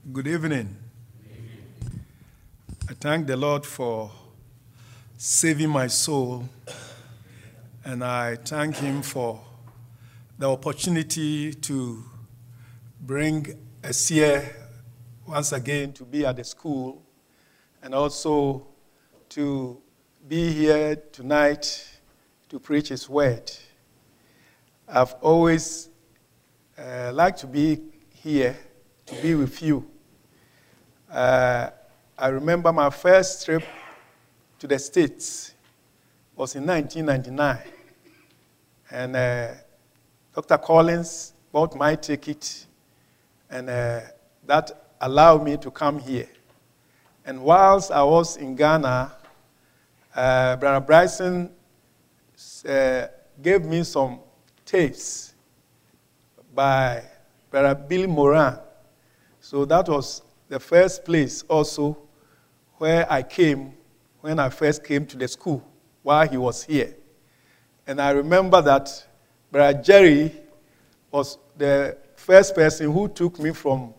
Good evening. I thank the Lord for saving my soul, and I thank Him for the opportunity to bring us here once again to be at the school, and also to be here tonight to preach His word. I've always liked to be here, to be with you. I remember my first trip to the States was in 1999. And Dr. Collins bought my ticket, and that allowed me to come here. And whilst I was in Ghana, Brother Bryson gave me some tapes by Brother Billy Moran. So that was the first place also where I came when I first came to the school while he was here. And I remember that Brother Jerry was the first person who took me from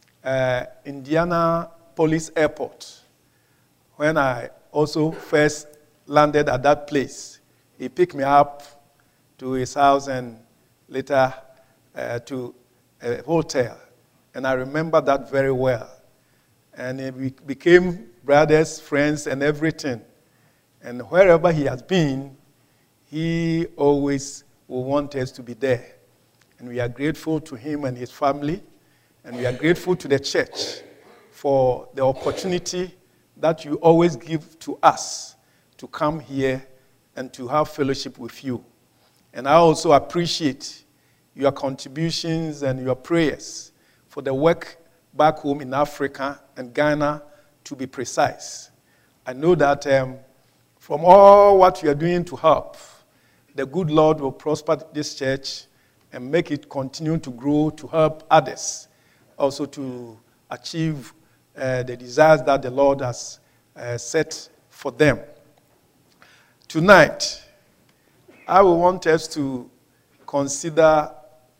Indianapolis Airport when I also first landed at that place. He picked me up to his house and later to a hotel. And I remember that very well. And we became brothers, friends, and everything. And wherever he has been, he always will want us to be there. And we are grateful to him and his family. And we are grateful to the church for the opportunity that you always give to us to come here and to have fellowship with you. And I also appreciate your contributions and your prayers for the work back home in Africa and Ghana, to be precise. I know that from all what you are doing to help, the good Lord will prosper this church and make it continue to grow to help others, also to achieve the desires that the Lord has set for them. Tonight, I will want us to consider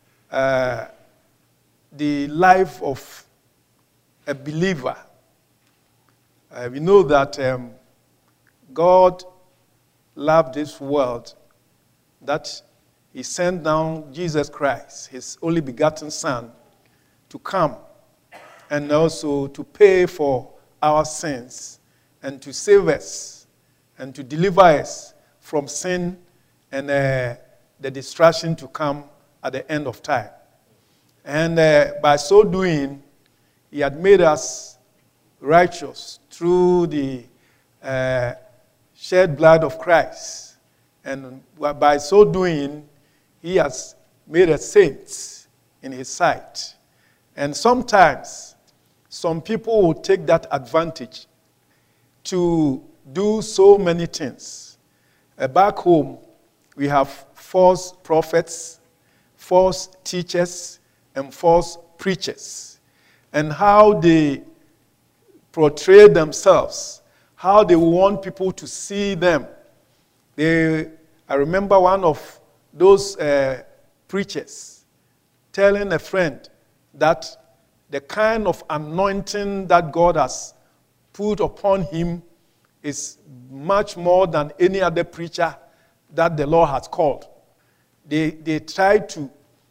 the life of a believer. We know that God loved this world, that He sent down Jesus Christ, His only begotten Son, to come and also to pay for our sins and to save us and to deliver us from sin and the destruction to come at the end of time. And by so doing, He had made us righteous through the shed blood of Christ. And by so doing, He has made us saints in His sight. And sometimes, some people will take that advantage to do so many things. Back home, we have false prophets, false teachers, and false preachers, and how they portray themselves, how they want people to see them. I remember one of those preachers telling a friend that the kind of anointing that God has put upon him is much more than any other preacher that the Lord has called. They try to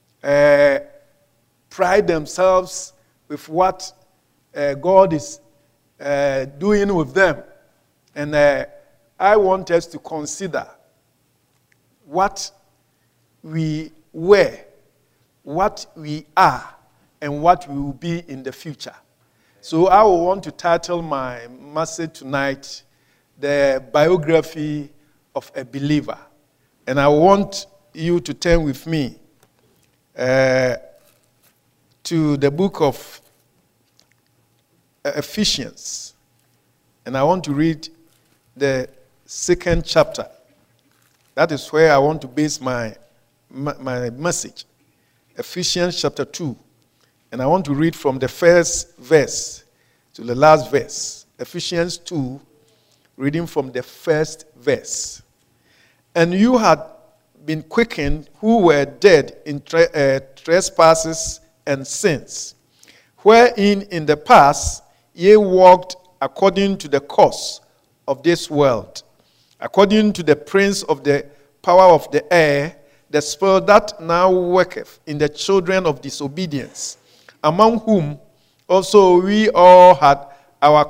pride themselves with what God is doing with them. And I want us to consider what we were, what we are, and what we will be in the future. So I will want to title my message tonight, The Biography of a Believer. And I want you to turn with me to the book of Ephesians. And I want to read the second chapter. That is where I want to base my message. Ephesians chapter 2. And I want to read from the first verse to the last verse. Ephesians 2, reading from the first verse. And you had been quickened who were dead in trespasses and sins, wherein in the past ye walked according to the course of this world, according to the prince of the power of the air, the spirit that now worketh in the children of disobedience, among whom also we all had our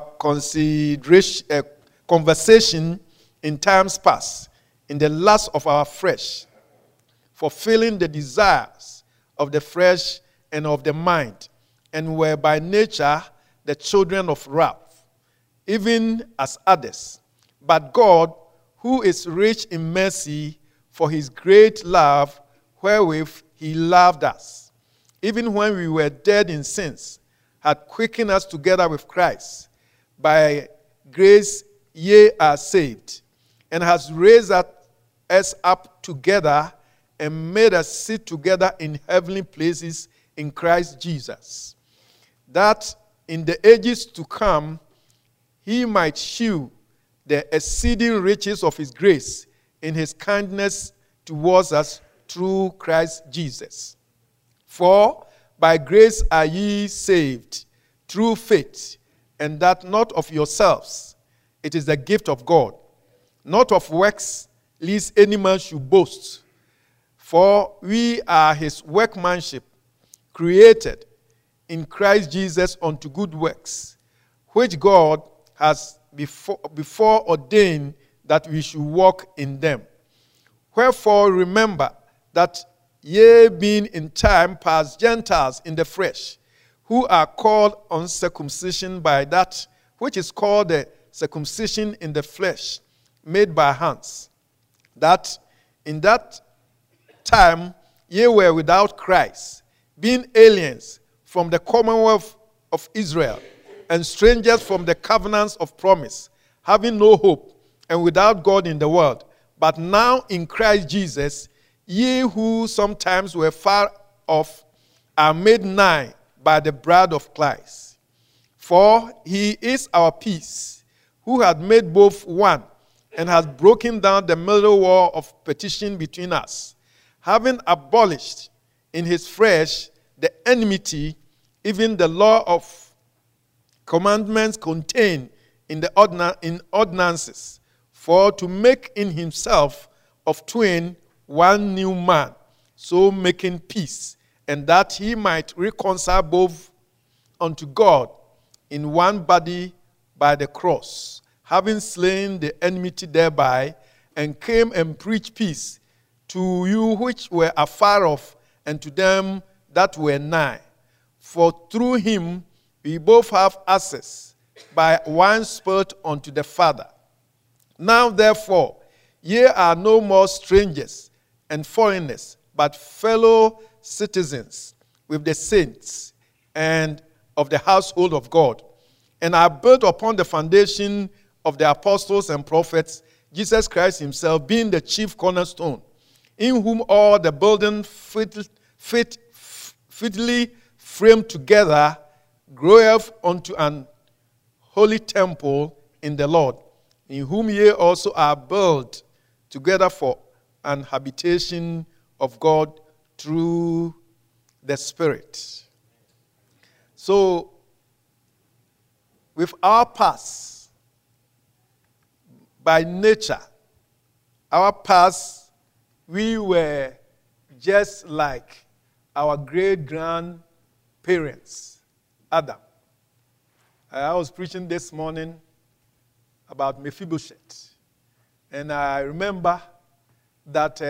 conversation in times past, in the lust of our flesh, fulfilling the desires of the flesh and of the mind, and were by nature the children of wrath, even as others. But God, who is rich in mercy, for his great love wherewith he loved us, even when we were dead in sins, had quickened us together with Christ. By grace ye are saved, and has raised us up together and made us sit together in heavenly places in Christ Jesus, that in the ages to come he might shew the exceeding riches of his grace in his kindness towards us through Christ Jesus. For by grace are ye saved through faith, and that not of yourselves. It is the gift of God, not of works, lest any man should boast. For we are his workmanship, created in Christ Jesus unto good works, which God has before ordained that we should walk in them. Wherefore remember that ye being in time past Gentiles in the flesh, who are called uncircumcision by that which is called the circumcision in the flesh, made by hands, that in that time ye were without Christ, being aliens from the commonwealth of Israel, and strangers from the covenants of promise, having no hope, and without God in the world. But now in Christ Jesus, ye who sometimes were far off are made nigh by the blood of Christ. For he is our peace, who had made both one, and has broken down the middle wall of partition between us, having abolished in his flesh the enmity, even the law of commandments contained in the ordinances, for to make in himself of twain one new man, so making peace, and that he might reconcile both unto God in one body by the cross, having slain the enmity thereby, and came and preached peace to you which were afar off, and to them that were nigh. For through him we both have access by one Spirit unto the Father. Now therefore ye are no more strangers and foreigners, but fellow citizens with the saints and of the household of God, and are built upon the foundation of the apostles and prophets, Jesus Christ himself being the chief cornerstone, in whom all the building fitly framed together groweth unto an holy temple in the Lord, in whom ye also are built together for an habitation of God through the Spirit. So, with our past, by nature, our past, we were just like our great-grandparents, Adam. I was preaching this morning about Mephibosheth, and I remember that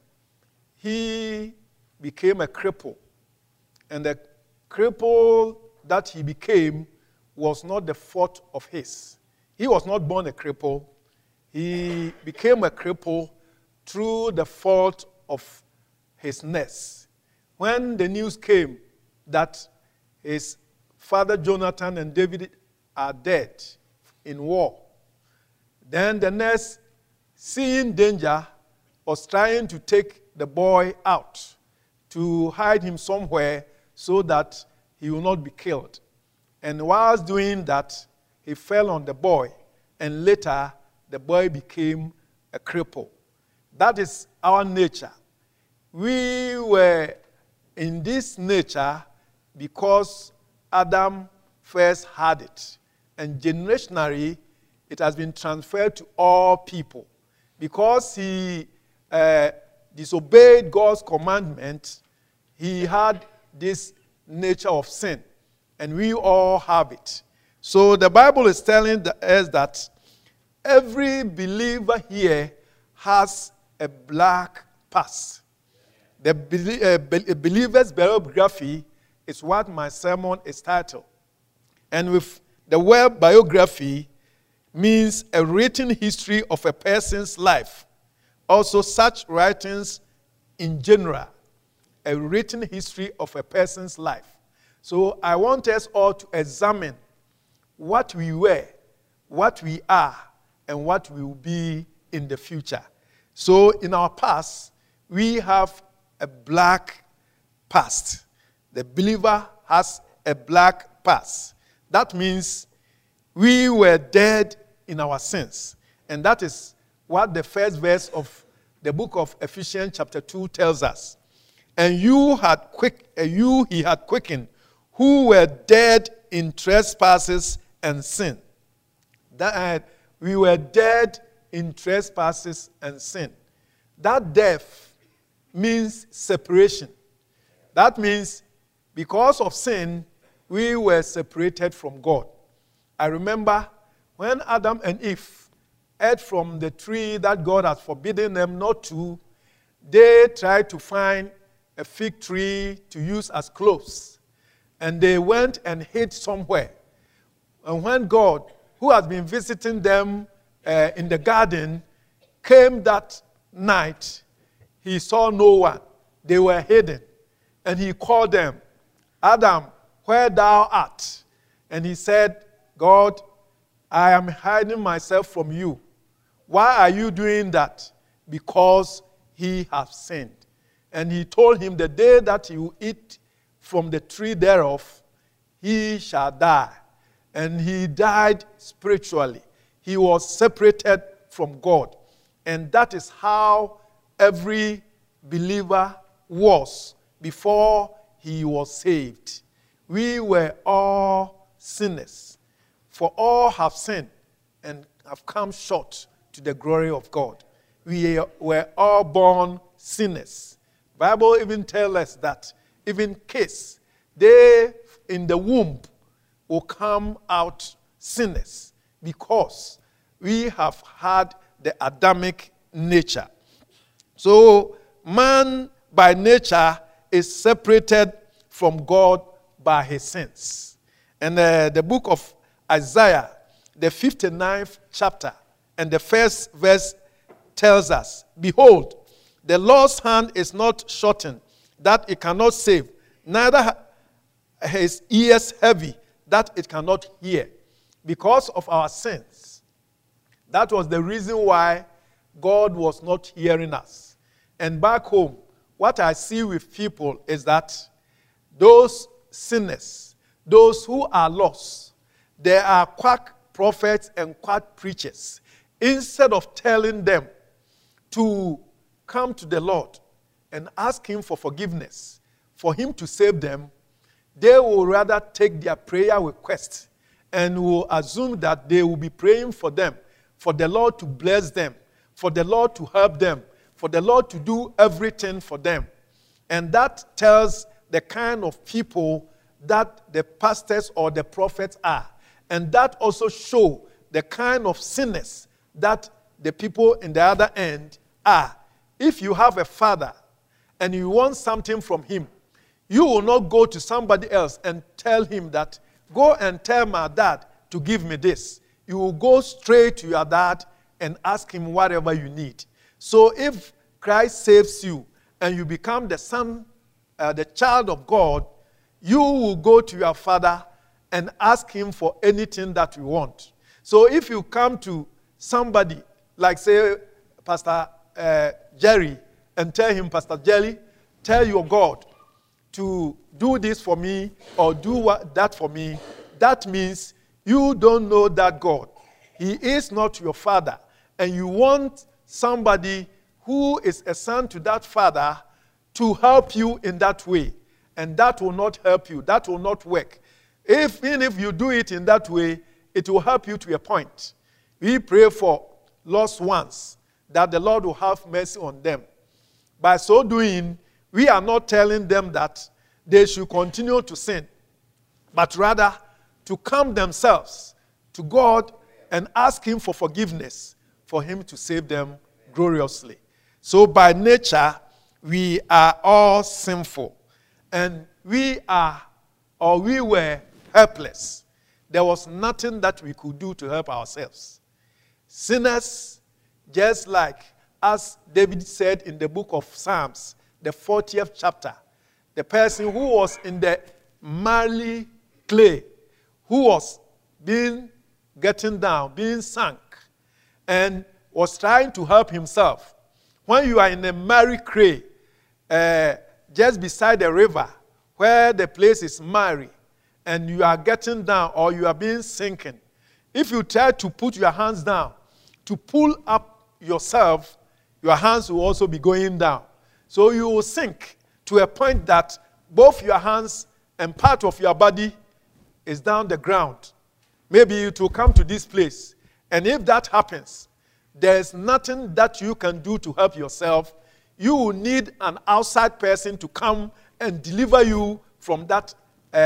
he became a cripple, and the cripple that he became was not the fault of his. He was not born a cripple. He became a cripple through the fault of his nurse. When the news came that his father Jonathan and David are dead in war, then the nurse, seeing danger, was trying to take the boy out to hide him somewhere so that he will not be killed. And whilst doing that, he fell on the boy, and later the boy became a cripple. That is our nature. We were in this nature because Adam first had it. And generationally, it has been transferred to all people. Because he disobeyed God's commandment, he had this nature of sin. And we all have it. So the Bible is telling us that every believer here has a black past. The believer's biography is what my sermon is titled. And with the word biography means a written history of a person's life. Also, such writings in general, a written history of a person's life. So I want us all to examine what we were, what we are, and what we will be in the future. So in our past, we have a black past. The believer has a black past. That means we were dead in our sins. And that is what the first verse of the book of Ephesians chapter 2 tells us. And he had quickened, who were dead in trespasses and sin. We were dead in trespasses and sin. That death means separation. That means because of sin, we were separated from God. I remember when Adam and Eve ate from the tree that God had forbidden them not to, they tried to find a fig tree to use as clothes. And they went and hid somewhere. And when God, who has been visiting them in the garden, came that night, he saw no one. They were hidden. And he called them, Adam, where thou art? And he said, God, I am hiding myself from you. Why are you doing that? Because he has sinned. And he told him, the day that you eat from the tree thereof, he shall die. And he died spiritually. He was separated from God. And that is how every believer was before he was saved. We were all sinners. For all have sinned and have come short to the glory of God. We were all born sinners. The Bible even tells us that even kids, they in the womb will come out sinners because we have had the Adamic nature. So man by nature is separated from God by his sins. And the book of Isaiah, the 59th chapter, and the first verse tells us, behold, the Lord's hand is not shortened, that it cannot save, neither his ears heavy, that it cannot hear. Because of our sins. That was the reason why God was not hearing us. And back home, what I see with people is that those sinners, those who are lost, they are quack prophets and quack preachers. Instead of telling them to come to the Lord and ask him for forgiveness, for him to save them, they will rather take their prayer request and will assume that they will be praying for them, for the Lord to bless them, for the Lord to help them, for the Lord to do everything for them. And that tells the kind of people that the pastors or the prophets are. And that also shows the kind of sinners that the people in the other end are. If you have a father and you want something from him, you will not go to somebody else and tell him that, go and tell my dad to give me this. You will go straight to your dad and ask him whatever you need. So if Christ saves you and you become the son, the child of God, you will go to your father and ask him for anything that you want. So if you come to somebody, like say Pastor Jerry, and tell him, Pastor Jerry, tell your God to do this for me or do that for me, that means you don't know that God. He is not your father. And you want somebody who is a son to that father to help you in that way. And that will not help you. That will not work. Even if you do it in that way, it will help you to a point. We pray for lost ones, that the Lord will have mercy on them. By so doing, we are not telling them that they should continue to sin, but rather to come themselves to God and ask Him for forgiveness, for Him to save them gloriously. So by nature, we are all sinful, and we were helpless. There was nothing that we could do to help ourselves. Sinners, just like as David said in the book of Psalms, the 40th chapter, the person who was in the miry clay, who was getting down, being sunk, and was trying to help himself. When you are in a miry clay, just beside the river, where the place is miry, and you are getting down or you are being sinking, if you try to put your hands down to pull up yourself, your hands will also be going down. So you will sink to a point that both your hands and part of your body is down the ground. Maybe it will come to this place. And if that happens, there is nothing that you can do to help yourself. You will need an outside person to come and deliver you from that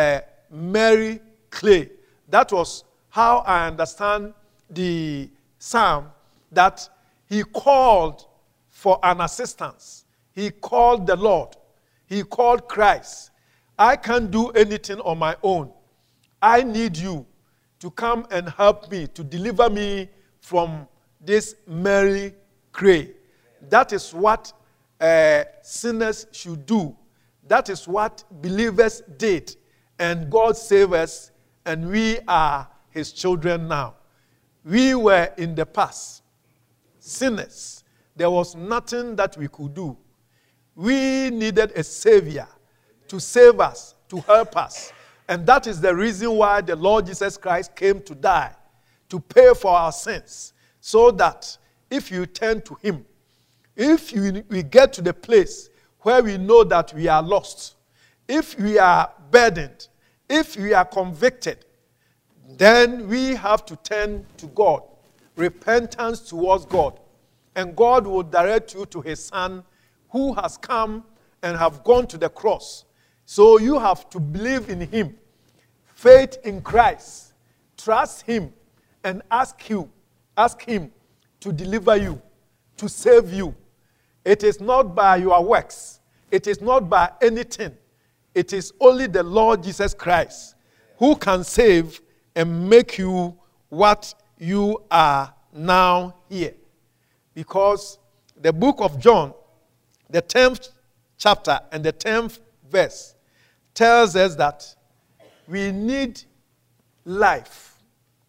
miry clay. That was how I understand the psalm, that he called for an assistance. He called the Lord. He called Christ. I can't do anything on my own. I need you to come and help me, to deliver me from this miry clay. That is what sinners should do. That is what believers did. And God saved us, and we are His children now. We were in the past sinners. There was nothing that we could do. We needed a Savior to save us, to help us. And that is the reason why the Lord Jesus Christ came to die, to pay for our sins, so that if you turn to Him, if we get to the place where we know that we are lost, if we are burdened, if we are convicted, then we have to turn to God, repentance towards God. And God will direct you to His Son, who has come and have gone to the cross. So you have to believe in Him, faith in Christ, trust Him, and ask Him to deliver you, to save you. It is not by your works. It is not by anything. It is only the Lord Jesus Christ who can save and make you what you are now here. Because the book of John, the 10th chapter and the 10th verse, tells us that we need life.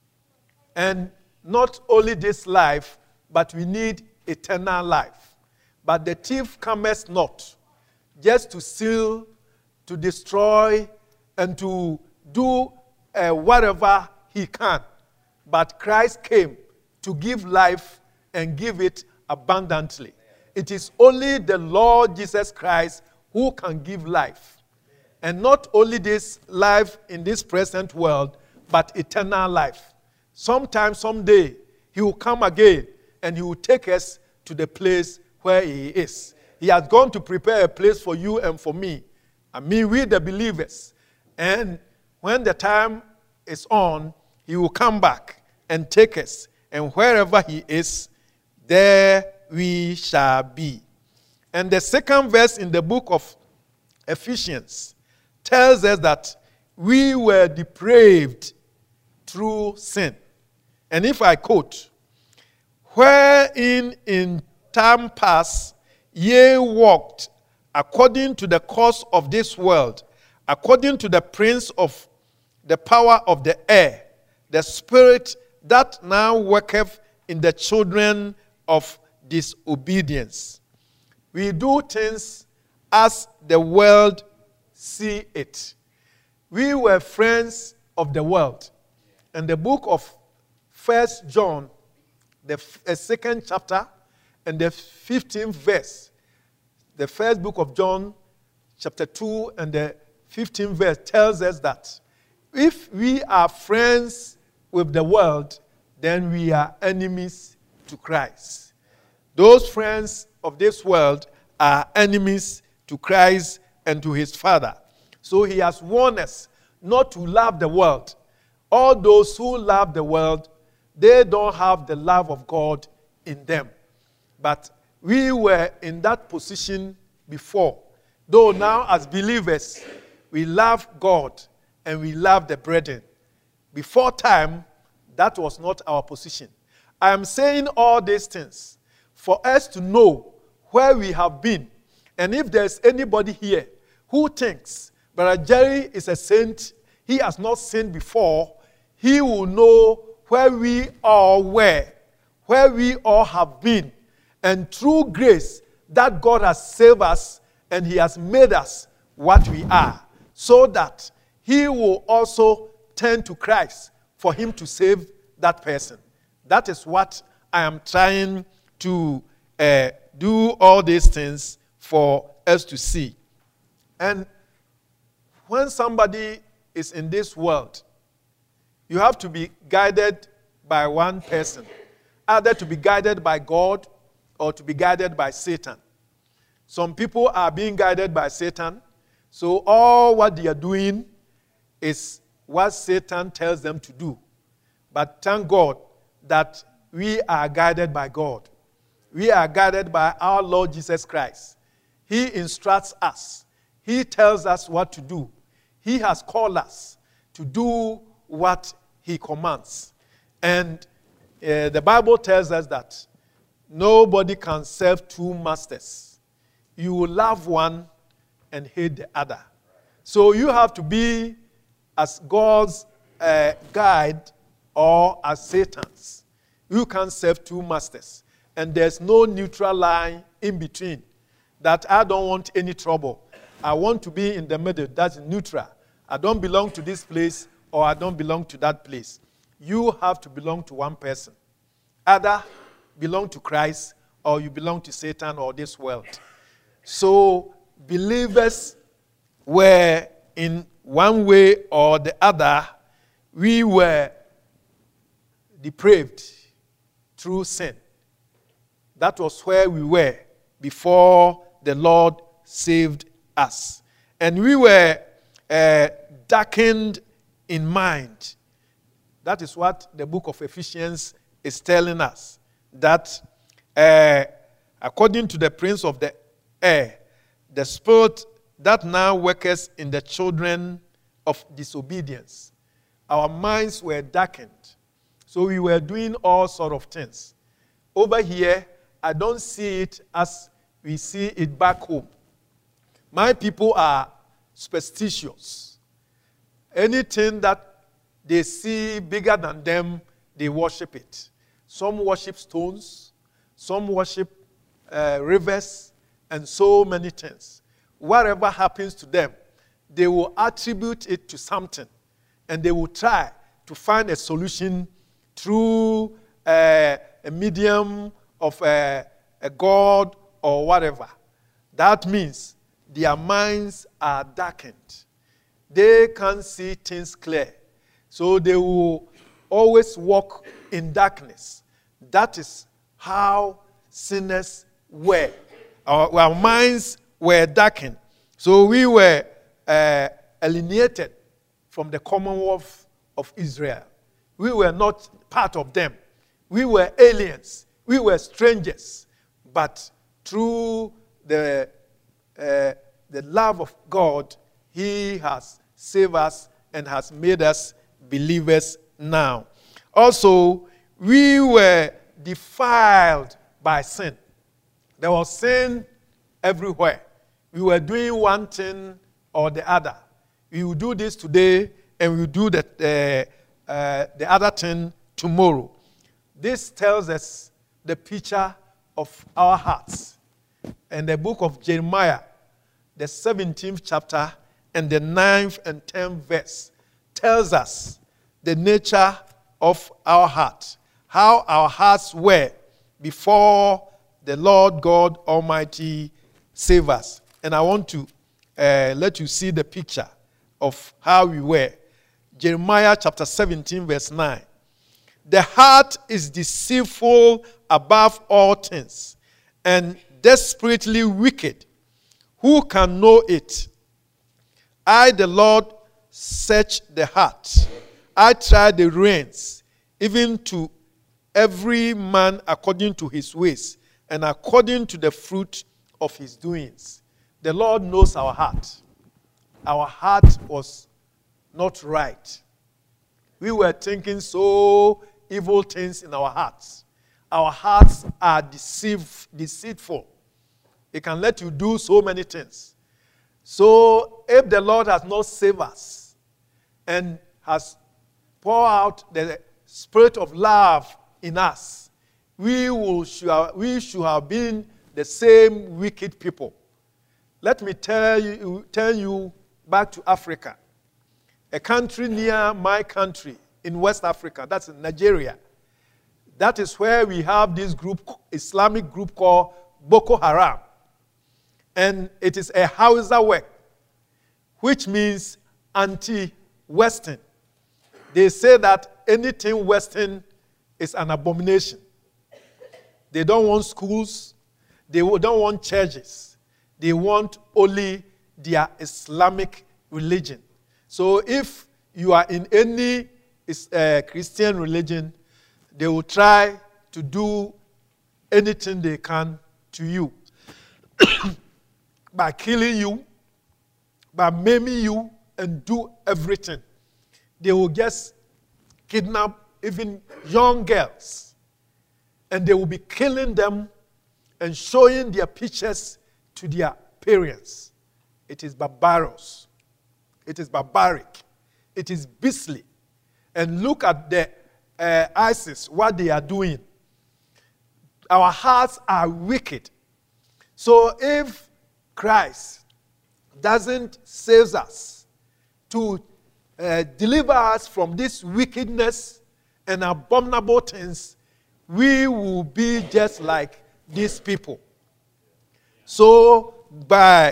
And not only this life, but we need eternal life. But the thief cometh not, just to steal, to destroy, and to do whatever he can. But Christ came to give life and give it abundantly. It is only the Lord Jesus Christ who can give life. And not only this life in this present world, but eternal life. Sometime, someday, He will come again and He will take us to the place where He is. He has gone to prepare a place for you and for me. I mean, we the believers. And when the time is on, He will come back and take us. And wherever He is, there we shall be. And the second verse in the book of Ephesians tells us that we were depraved through sin. And if I quote, wherein in time past ye walked according to the course of this world, according to the prince of the power of the air, the spirit that now worketh in the children of disobedience. We do things as the world see it. We were friends of the world. And the book of 1 John, the second chapter, and the 15th verse, the first book of John, chapter 2, and the 15th verse tells us that if we are friends with the world, then we are enemies to Christ. Those friends of this world are enemies to Christ and to his Father. So he has warned us not to love the world. All those who love the world, they don't have the love of God in them. But we were in that position before. Though now as believers, we love God and we love the brethren. Before time, that was not our position. I am saying all these things for us to know where we have been. And if there's anybody here who thinks Brother Jerry is a saint, he has not sinned before, he will know where we all were, where we all have been. And through grace, that God has saved us and he has made us what we are, so that he will also turn to Christ for him to save that person. That is what I am trying to do all these things for us to see. And when somebody is in this world, you have to be guided by one person, either to be guided by God or to be guided by Satan. Some people are being guided by Satan, so all what they are doing is what Satan tells them to do. But thank God that we are guided by God. We are guided by our Lord Jesus Christ. He instructs us. He tells us what to do. He has called us to do what he commands. And the Bible tells us that nobody can serve two masters. You will love one and hate the other. So you have to be as God's guide or as Satan's. You can't serve two masters. And there's no neutral line in between. That I don't want any trouble. I want to be in the middle. That's neutral. I don't belong to this place or I don't belong to that place. You have to belong to one person. Either belong to Christ or you belong to Satan or this world. So believers were in one way or the other, we were depraved through sin. That was where we were before the Lord saved us. And we were darkened in mind. That is what the book of Ephesians is telling us. That according to the prince of the air, the spirit that now worketh in the children of disobedience, our minds were darkened. So we were doing all sorts of things. Over here, I don't see it as we see it back home. My people are superstitious. Anything that they see bigger than them, they worship it. Some worship stones, some worship rivers, and so many things. Whatever happens to them, they will attribute it to something, and they will try to find a solution through a medium of a god or whatever. That means their minds are darkened. They can't see things clear. So they will always walk in darkness. That is how sinners were. Our minds were darkened. So we were alienated from the Commonwealth of Israel. We were not part of them. We were aliens. We were strangers. But through the love of God, he has saved us and has made us believers now. Also, we were defiled by sin. There was sin everywhere. We were doing one thing or the other. We will do this today and we will do the other thing tomorrow. This tells us the picture of our hearts. And the book of Jeremiah, the 17th chapter and the 9th and 10th verse tells us the nature of our heart, how our hearts were before the Lord God Almighty saved us. And I want to let you see the picture of how we were. Jeremiah chapter 17, verse 9. The heart is deceitful above all things and desperately wicked. Who can know it? I, the Lord, search the heart. I try the reins, even to every man according to his ways and according to the fruit of his doings. The Lord knows our heart. Our heart was not right. We were thinking so evil things in our hearts. Our hearts are deceitful. It can let you do so many things. So if the Lord has not saved us and has poured out the spirit of love in us, we should have been the same wicked people. Let me turn you back to Africa, a country near my country in West Africa. That's in Nigeria. That is where we have this group, Islamic group called Boko Haram. And it is a Hausa word, which means anti-Western. They say that anything Western is an abomination. They don't want schools. They don't want churches. They want only their Islamic religion. So if you are in any Christian religion, they will try to do anything they can to you. By killing you, by maiming you, and do everything. They will just kidnap even young girls. And they will be killing them and showing their pictures to their parents. It is barbarous. It is barbaric. It is beastly. And look at the ISIS, what they are doing. Our hearts are wicked. So if Christ doesn't save us to deliver us from this wickedness and abominable things, we will be just like these people. So by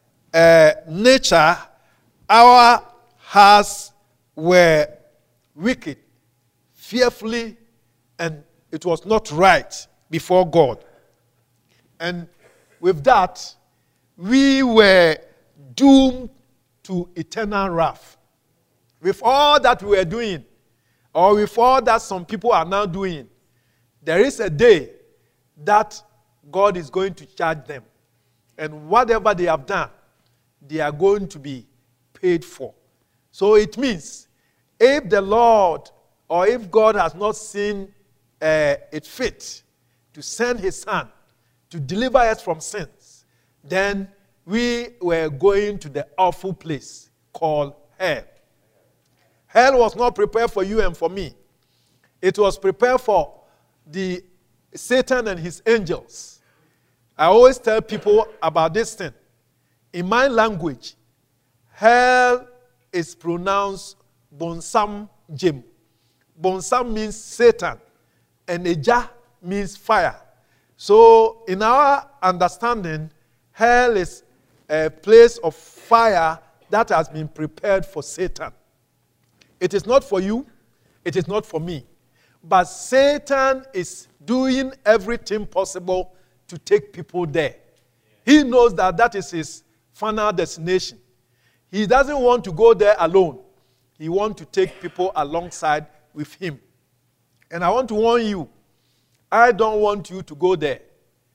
nature, our hearts were wicked, fearfully, and it was not right before God. And with that, we were doomed to eternal wrath. With all that we were doing, or with all that some people are now doing, there is a day that God is going to charge them. And whatever they have done, they are going to be paid for. So it means, if the Lord, or if God has not seen it fit to send his Son to deliver us from sins, then we were going to the awful place called hell. Hell was not prepared for you and for me. It was prepared for the Satan and his angels. I always tell people about this thing. In my language, hell is pronounced Bonsam Jem. Bonsam means Satan, and Eja means fire. So in our understanding, hell is a place of fire that has been prepared for Satan. It is not for you. It is not for me. But Satan is doing everything possible to take people there. He knows that that is his final destination. He doesn't want to go there alone. He wants to take people alongside with him. And I want to warn you, I don't want you to go there.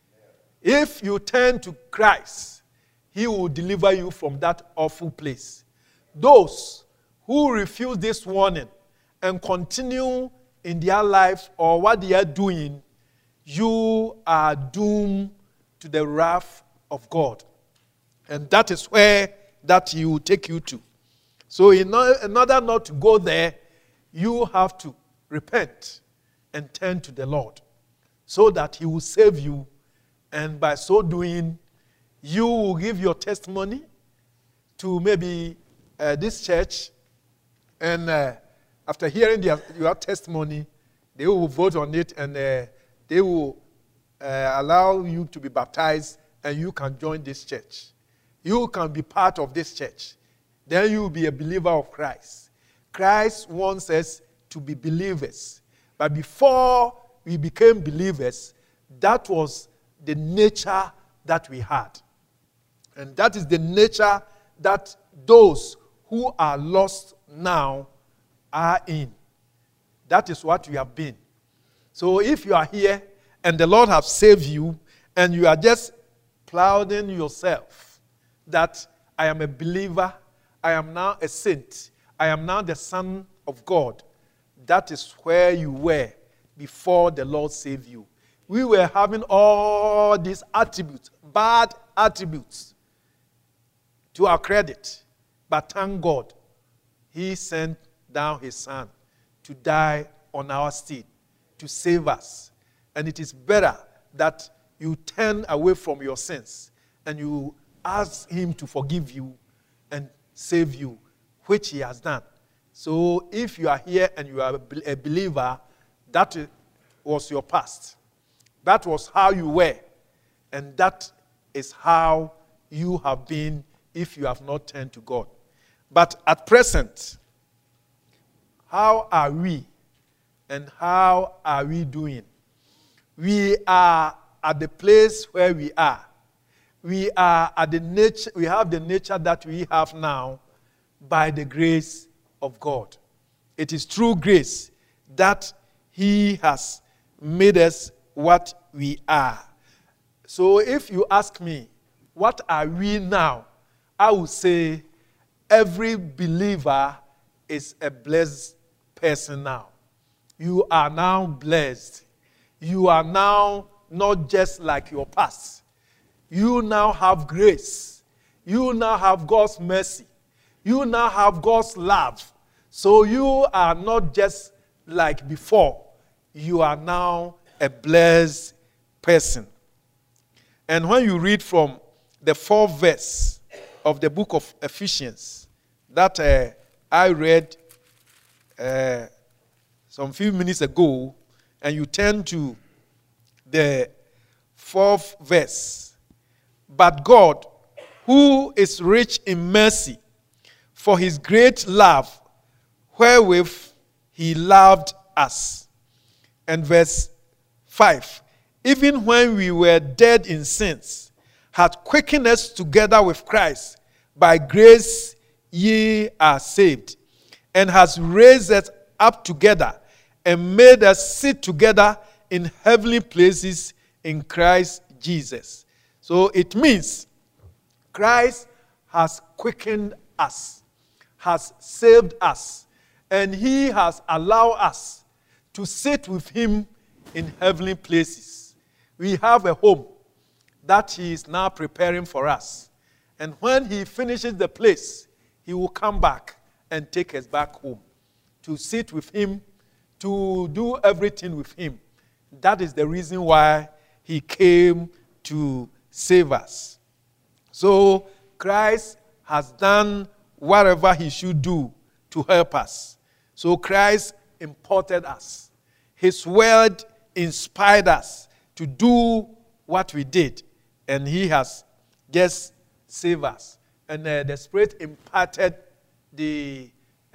If you turn to Christ, he will deliver you from that awful place. Those who refuse this warning and continue in their lives or what they are doing, you are doomed to the wrath of God. And that is where that he will take you to. So in order not to go there, you have to repent and turn to the Lord so that he will save you. And by so doing, you will give your testimony to maybe this church. And after hearing your testimony, they will vote on it and they will allow you to be baptized and you can join this church. You can be part of this church. Then you will be a believer of Christ. Christ wants us to be believers. But before we became believers, that was the nature that we had. And that is the nature that those who are lost now are in. That is what we have been. So if you are here and the Lord has saved you and you are just plodding yourself that I am a believer, I am now a saint, I am now the son of God, that is where you were before the Lord saved you. We were having all these attributes, bad attributes, to our credit. But thank God, he sent down his son to die on our stead, to save us. And it is better that you turn away from your sins and you ask him to forgive you and save you, which he has done. So if you are here and you are a believer, that was your past. That was how you were. And that is how you have been if you have not turned to God. But at present, how are we and how are we doing? We are at the place where we are. We are at the nature, we have the nature that we have now by the grace of God. It is through grace that he has made us what we are. So if you ask me, what are we now? I would say every believer is a blessed person now. You are now blessed. You are now not just like your past. You now have grace. You now have God's mercy. You now have God's love. So you are not just like before. You are now a blessed person. And when you read from the 4th verse of the book of Ephesians that I read some few minutes ago, and you turn to the 4th verse. But God, who is rich in mercy, for his great love, wherewith he loved us. And verse 5, even when we were dead in sins, hath quickened us together with Christ. By grace ye are saved, and has raised us up together, and made us sit together in heavenly places in Christ Jesus. So it means Christ has quickened us, has saved us, and he has allowed us to sit with him in heavenly places. We have a home that he is now preparing for us. And when he finishes the place, he will come back and take us back home to sit with him, to do everything with him. That is the reason why he came to save us. So Christ has done whatever he should do to help us. So Christ imported us. His word inspired us to do what we did. And he has just saved us. And the Spirit imparted the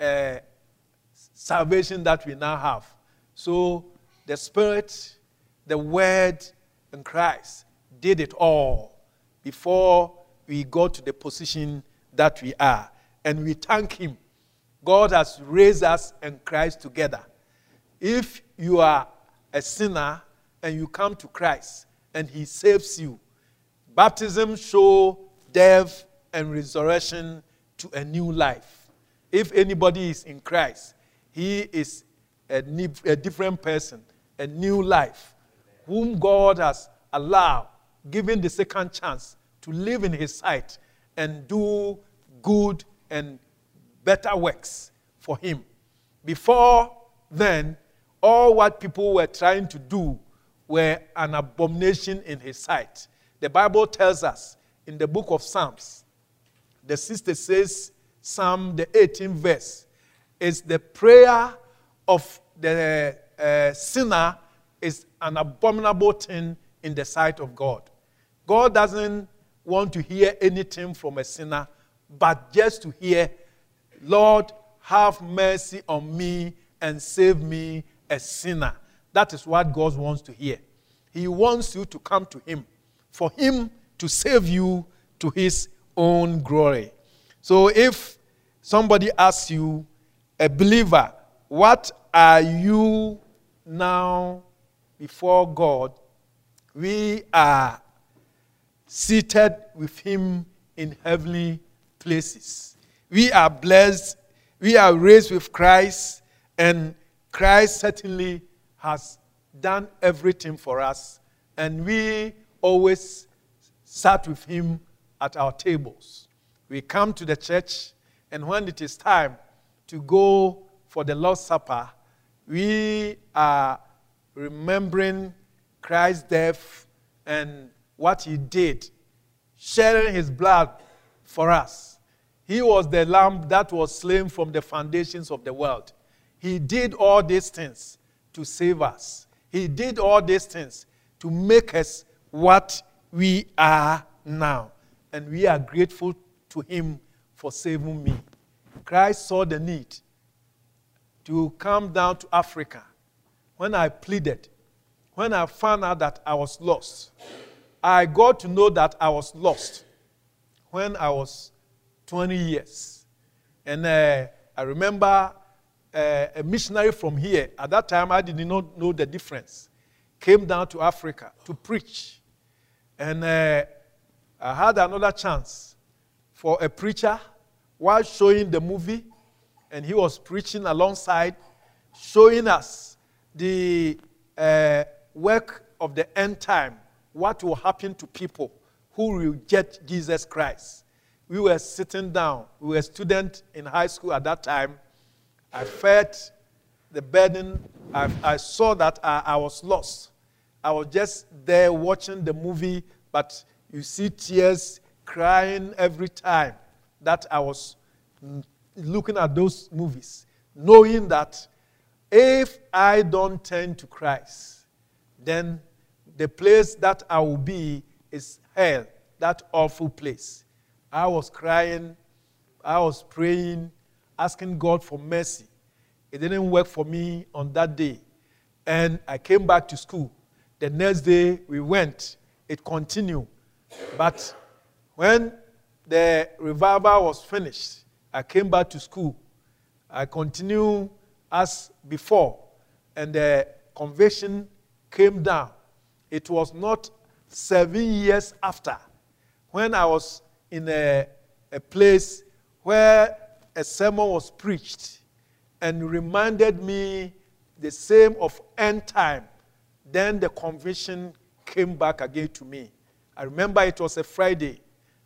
salvation that we now have. So the Spirit, the Word, and Christ did it all before we got to the position that we are. And we thank him. God has raised us and Christ together. If you are a sinner and you come to Christ and he saves you, baptism shows death and resurrection to a new life. If anybody is in Christ, he is a different person, a new life, whom God has allowed, given the second chance to live in his sight and do good and better works for him. Before then, all what people were trying to do were an abomination in his sight. The Bible tells us in the book of Psalms, the 66th Psalm, the 18th verse, is the prayer of the sinner is an abominable thing in the sight of God. God doesn't want to hear anything from a sinner, but just to hear, Lord, have mercy on me and save me, a sinner. That is what God wants to hear. He wants you to come to him, for him to save you to his own glory. So if somebody asks you, a believer, what are you now before God? We are seated with him in heavenly places. We are blessed. We are raised with Christ, and Christ certainly has done everything for us, and we always sat with him at our tables. We come to the church, and when it is time to go for the Lord's Supper, we are remembering Christ's death and what he did, sharing his blood for us. He was the lamb that was slain from the foundations of the world. He did all these things to save us. He did all these things to make us what we are now. And we are grateful to him for saving me. Christ saw the need to come down to Africa. When I pleaded, when I found out that I was lost, I got to know that I was lost when I was 20 years. And I remember a missionary from here, at that time I did not know the difference, came down to Africa to preach. And I had another chance for a preacher while showing the movie, and he was preaching alongside, showing us the work of the end time, what will happen to people who reject Jesus Christ. We were sitting down. We were students in high school at that time. I felt the burden. I saw that I was lost. I was just there watching the movie, but you see tears crying every time that I was looking at those movies, knowing that if I don't turn to Christ, then the place that I will be is hell, that awful place. I was crying, I was praying, asking God for mercy. It didn't work for me on that day. And I came back to school. The next day we went. It continued. But when the revival was finished, I came back to school. I continued as before. And the conviction came down. It was not 7 years after, when I was in a place where a sermon was preached and reminded me the same of end time. Then the conviction came back again to me. I remember it was a Friday,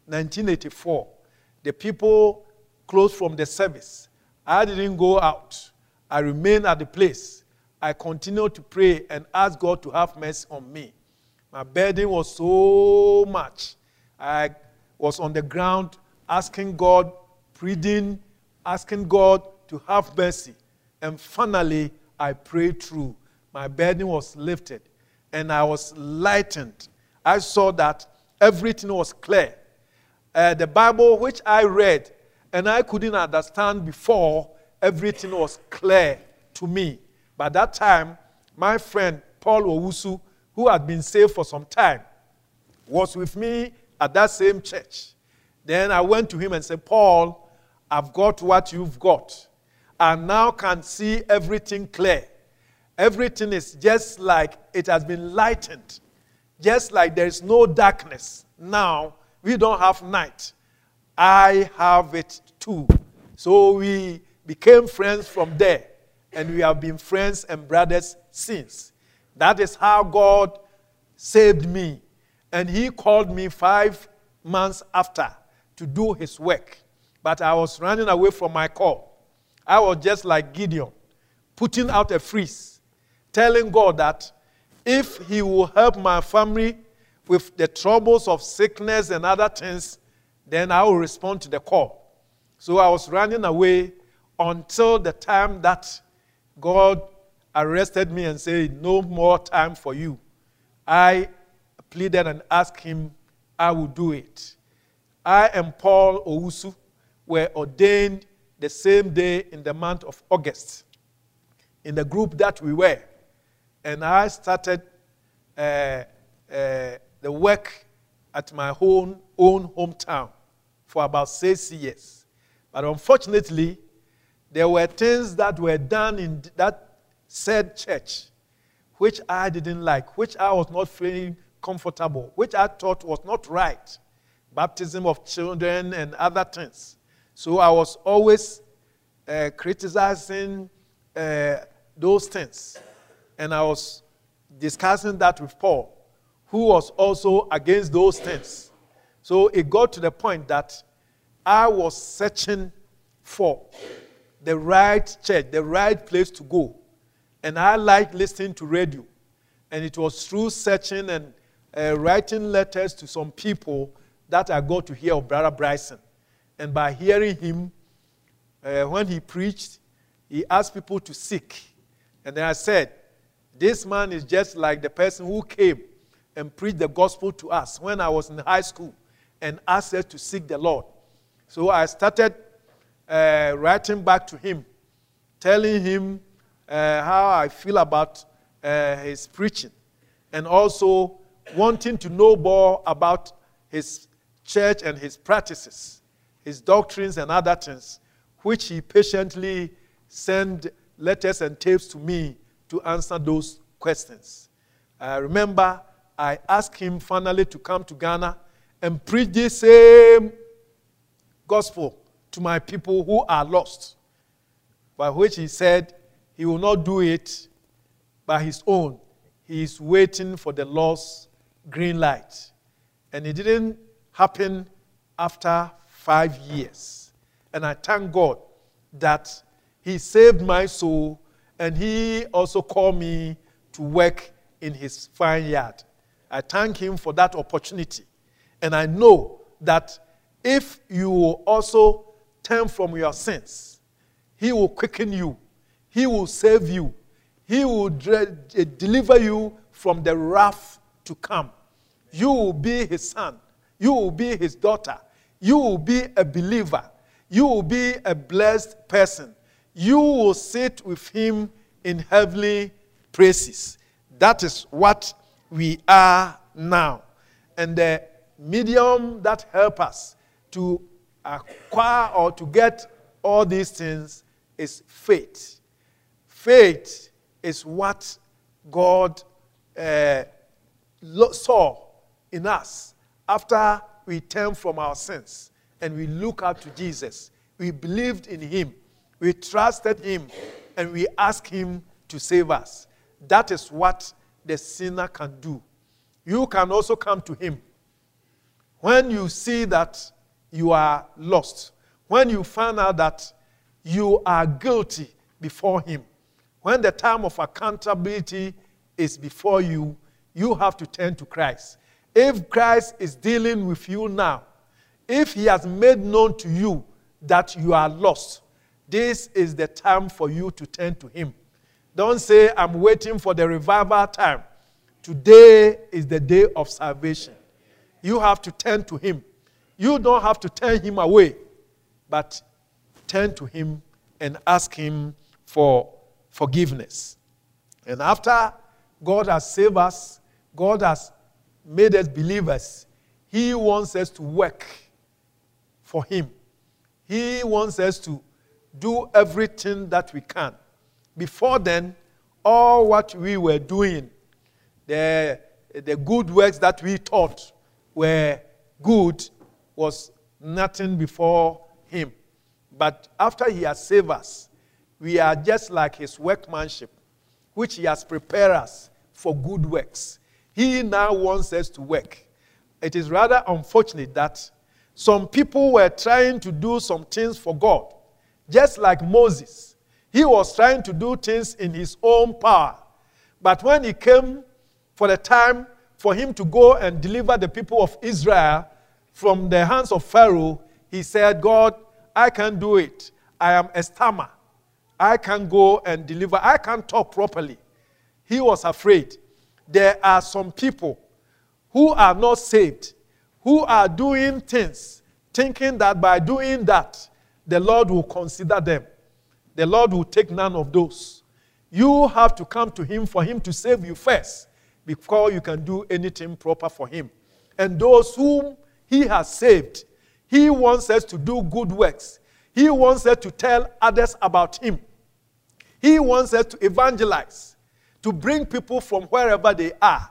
1984. The people closed from the service. I didn't go out. I remained at the place. I continued to pray and ask God to have mercy on me. My burden was so much. I was on the ground asking God, pleading, asking God to have mercy. And finally, I prayed through. My burden was lifted, and I was lightened. I saw that everything was clear. The Bible, which I read, and I couldn't understand before, everything was clear to me. By that time, my friend Paul Owusu, who had been saved for some time, was with me at that same church. Then I went to him and said, Paul, I've got what you've got. I now can see everything clear. Everything is just like it has been lightened. Just like there is no darkness. Now, we don't have night. I have it too. So we became friends from there. And we have been friends and brothers since. That is how God saved me. And he called me 5 months after to do his work. But I was running away from my call. I was just like Gideon, putting out a freeze, telling God that if he will help my family with the troubles of sickness and other things, then I will respond to the call. So I was running away until the time that God arrested me and said, no more time for you. I pleaded and asked him, I will do it. I and Paul Owusu were ordained the same day in the month of August in the group that we were. And I started the work at my own hometown for about 6 years. But unfortunately, there were things that were done in that said church which I didn't like, which I was not feeling comfortable, which I thought was not right. Baptism of children and other things. So I was always criticizing those things. And I was discussing that with Paul, who was also against those things. So it got to the point that I was searching for the right church, the right place to go. And I liked listening to radio. And it was through searching and writing letters to some people that I got to hear of Brother Bryson. And by hearing him, when he preached, he asked people to seek. And then I said, this man is just like the person who came and preached the gospel to us when I was in high school and asked us to seek the Lord. So I started writing back to him, telling him how I feel about his preaching, and also wanting to know more about his church and his practices, his doctrines and other things, which he patiently sent letters and tapes to me to answer those questions. I remember I asked him finally to come to Ghana and preach the same gospel to my people who are lost, by which he said he will not do it by his own. He is waiting for the Lord's green light. And it didn't happen after 5 years. And I thank God that he saved my soul, and he also called me to work in his vineyard. I thank him for that opportunity. And I know that if you will also turn from your sins, he will quicken you. He will save you. He will deliver you from the wrath to come. You will be his son. You will be his daughter. You will be a believer. You will be a blessed person. You will sit with him in heavenly places. That is what we are now. And the medium that helps us to acquire or to get all these things is faith. Faith is what God saw in us after we turn from our sins and we look up to Jesus. We believed in him. We trusted him, and we asked him to save us. That is what the sinner can do. You can also come to him. When you see that you are lost, when you find out that you are guilty before him, when the time of accountability is before you, you have to turn to Christ. If Christ is dealing with you now, if he has made known to you that you are lost, this is the time for you to turn to him. Don't say, I'm waiting for the revival time. Today is the day of salvation. You have to turn to him. You don't have to turn him away, but turn to him and ask him for forgiveness. And after God has saved us, God has made us believers, he wants us to work for him. He wants us to do everything that we can. Before then, all what we were doing, the good works that we thought were good, was nothing before him. But after he has saved us, we are just like his workmanship, which he has prepared us for good works. He now wants us to work. It is rather unfortunate that some people were trying to do some things for God, just like Moses. He was trying to do things in his own power. But when it came for the time for him to go and deliver the people of Israel from the hands of Pharaoh, he said, God, I can't do it. I am a stammer. I can't go and deliver. I can't talk properly. He was afraid. There are some people who are not saved, who are doing things, thinking that by doing that, the Lord will consider them. The Lord will take none of those. You have to come to him for him to save you first before you can do anything proper for him. And those whom he has saved, he wants us to do good works. He wants us to tell others about him. He wants us to evangelize, to bring people from wherever they are.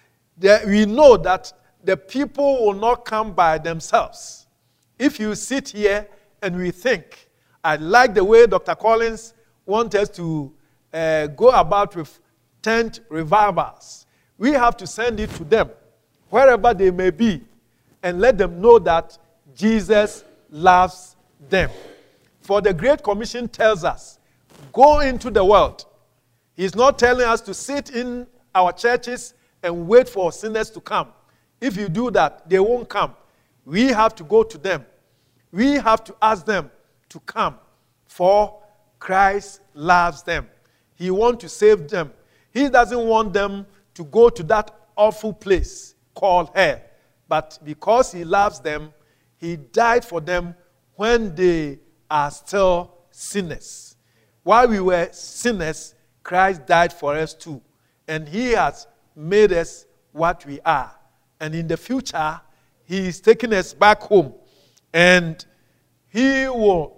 We know that the people will not come by themselves. If you sit here and we think, I like the way Dr. Collins wants us to go about with tent revivals. We have to send it to them, wherever they may be, and let them know that Jesus loves them. For the Great Commission tells us, go into the world. He's not telling us to sit in our churches and wait for sinners to come. If you do that, they won't come. We have to go to them. We have to ask them to come, for Christ loves them. He wants to save them. He doesn't want them to go to that awful place called hell. But because he loves them, he died for them when they are still sinners. While we were sinners, Christ died for us too. And he has made us what we are. And in the future, he is taking us back home. And he will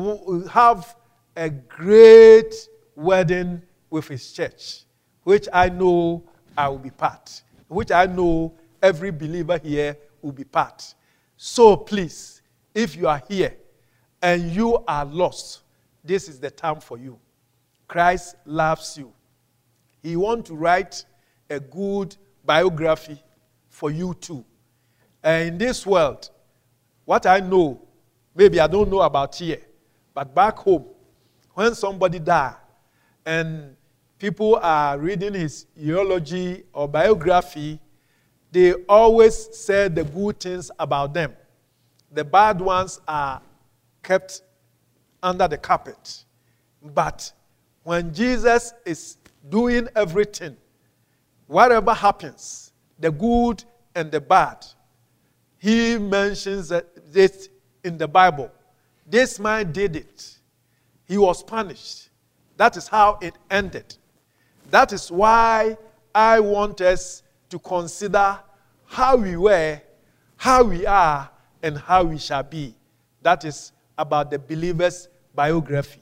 have a great wedding with his church, which I know I will be part, which I know every believer here will be part. So please, if you are here and you are lost, this is the time for you. Christ loves you. He wants to write a good biography for you too. And in this world, what I know, maybe I don't know about here, but back home, when somebody dies and people are reading his eulogy or biography, they always say the good things about them. The bad ones are kept under the carpet. But when Jesus is doing everything, whatever happens, the good and the bad, he mentions this in the Bible. This man did it. He was punished. That is how it ended. That is why I want us to consider how we were, how we are, and how we shall be. That is about the believer's biography.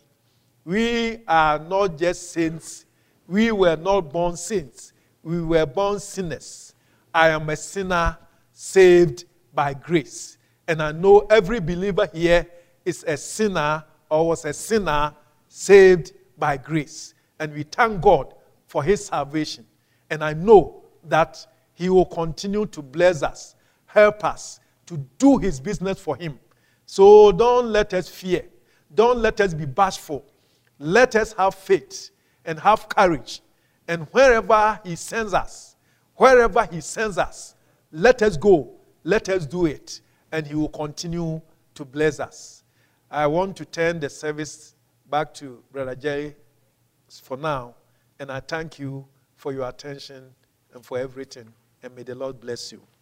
We are not just saints. We were not born saints. We were born sinners. I am a sinner saved by grace. And I know every believer here is a sinner or was a sinner saved by grace. And we thank God for his salvation. And I know that he will continue to bless us, help us to do his business for him. So don't let us fear. Don't let us be bashful. Let us have faith and have courage. And wherever he sends us, let us go. Let us do it. And he will continue to bless us. I want to turn the service back to Brother Jerry for now. And I thank you for your attention and for everything. And may the Lord bless you.